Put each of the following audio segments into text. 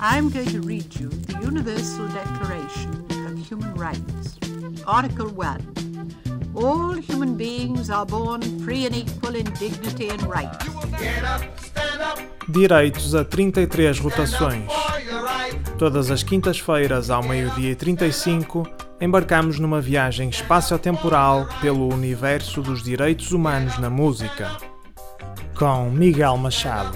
I'm going to read you the Universal Declaration of Human Rights. Article 1. All human beings are born free and equal in dignity and rights. Direitos a 33 rotações. Todas as quintas-feiras, ao 12h35, embarcamos numa viagem espaço-temporal pelo universo dos direitos humanos na música. Com Miguel Machado.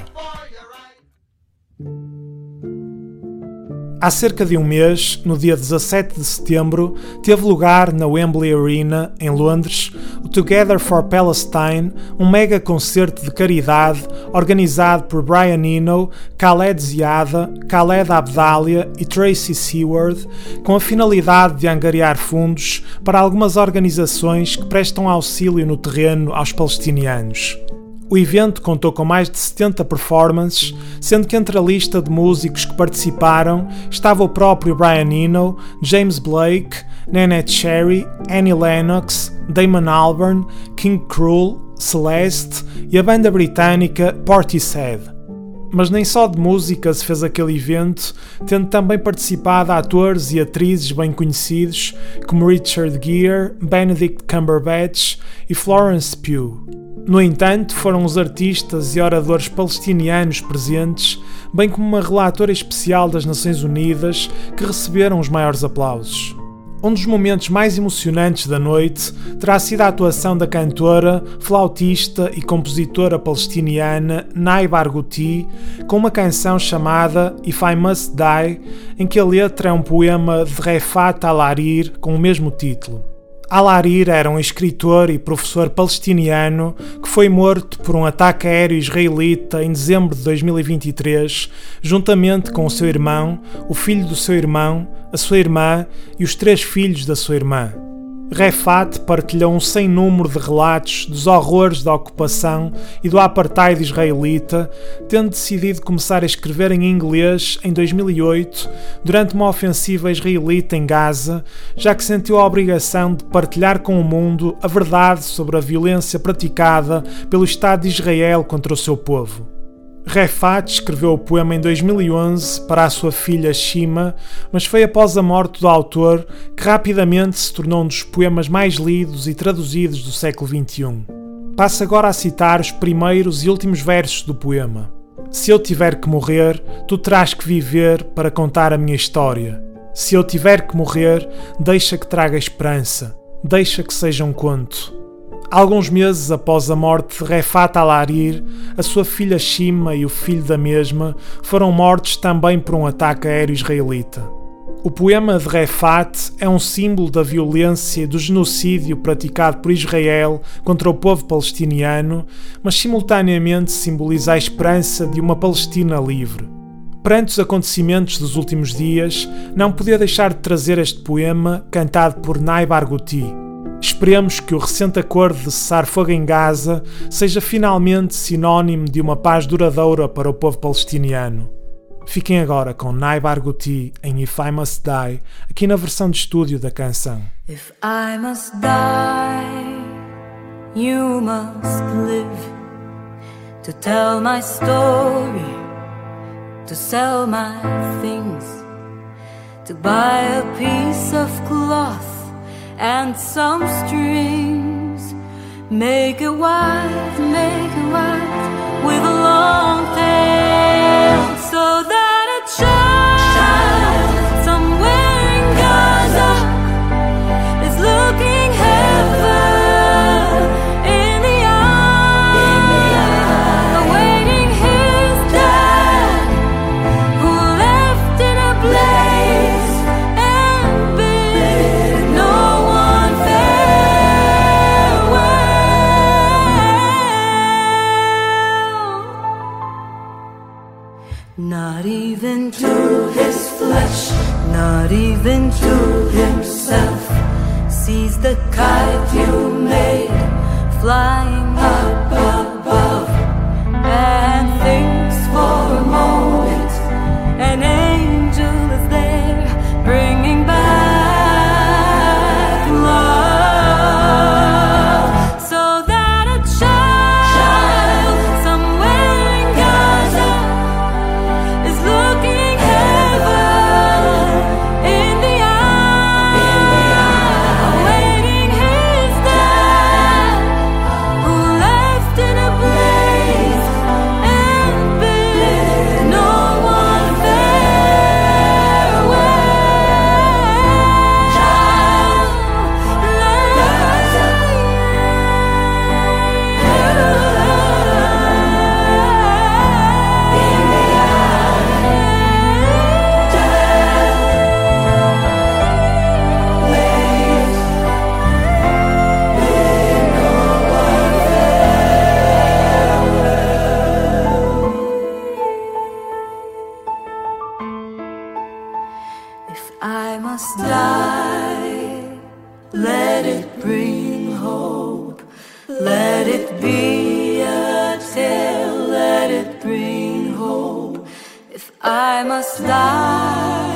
Há cerca de um mês, no dia 17 de setembro, teve lugar na Wembley Arena, em Londres, o Together for Palestine, um mega concerto de caridade organizado por Brian Eno, Khaled Ziada, Khaled Abdalia e Tracy Seward, com a finalidade de angariar fundos para algumas organizações que prestam auxílio no terreno aos palestinianos. O evento contou com mais de 70 performances, sendo que entre a lista de músicos que participaram estava o próprio Brian Eno, James Blake, Neneh Cherry, Annie Lennox, Damon Albarn, King Krul, Celeste e a banda britânica Portishead. Mas nem só de música se fez aquele evento, tendo também participado atores e atrizes bem conhecidos como Richard Gere, Benedict Cumberbatch e Florence Pugh. No entanto, foram os artistas e oradores palestinianos presentes, bem como uma relatora especial das Nações Unidas, que receberam os maiores aplausos. Um dos momentos mais emocionantes da noite terá sido a atuação da cantora, flautista e compositora palestiniana Nay Barghouti, com uma canção chamada If I Must Die, em que a letra é um poema de Refat Al-Hariri com o mesmo título. Al-Hariri era um escritor e professor palestiniano que foi morto por um ataque aéreo israelita em dezembro de 2023, juntamente com o seu irmão, o filho do seu irmão, a sua irmã e os 3 filhos da sua irmã. Refat partilhou um sem número de relatos dos horrores da ocupação e do apartheid israelita, tendo decidido começar a escrever em inglês em 2008, durante uma ofensiva israelita em Gaza, já que sentiu a obrigação de partilhar com o mundo a verdade sobre a violência praticada pelo Estado de Israel contra o seu povo. Refat escreveu o poema em 2011 para a sua filha Shima, mas foi após a morte do autor que rapidamente se tornou um dos poemas mais lidos e traduzidos do século XXI. Passo agora a citar os primeiros e últimos versos do poema. Se eu tiver que morrer, tu terás que viver para contar a minha história. Se eu tiver que morrer, deixa que traga esperança, deixa que seja um conto. Alguns meses após a morte de Refat Al-Hariri, a sua filha Shima e o filho da mesma foram mortos também por um ataque aéreo israelita. O poema de Refat é um símbolo da violência e do genocídio praticado por Israel contra o povo palestiniano, mas simultaneamente simboliza a esperança de uma Palestina livre. Perante os acontecimentos dos últimos dias, não podia deixar de trazer este poema cantado por Nay Barghouti. Esperemos que o recente acordo de cessar-fogo em Gaza seja finalmente sinónimo de uma paz duradoura para o povo palestiniano. Fiquem agora com Nay Barghouti em If I Must Die, aqui na versão de estúdio da canção. If I must die, you must live, to tell my story, to sell my things, to buy a piece of cloth and some strings, make a wife with a long tail, so that a child somewhere in Gaza is looking heaven in the eye, awaiting his dad, who left in a blaze and bid no one farewell. Not even to his flesh, not even to himself, sees the kite you made flying up above, and thinks for a moment an angel is there bringing back love, so that a child somewhere in Gaza is looking heaven I must die, let it bring hope. Let it be a tale, let it bring hope. If I must die,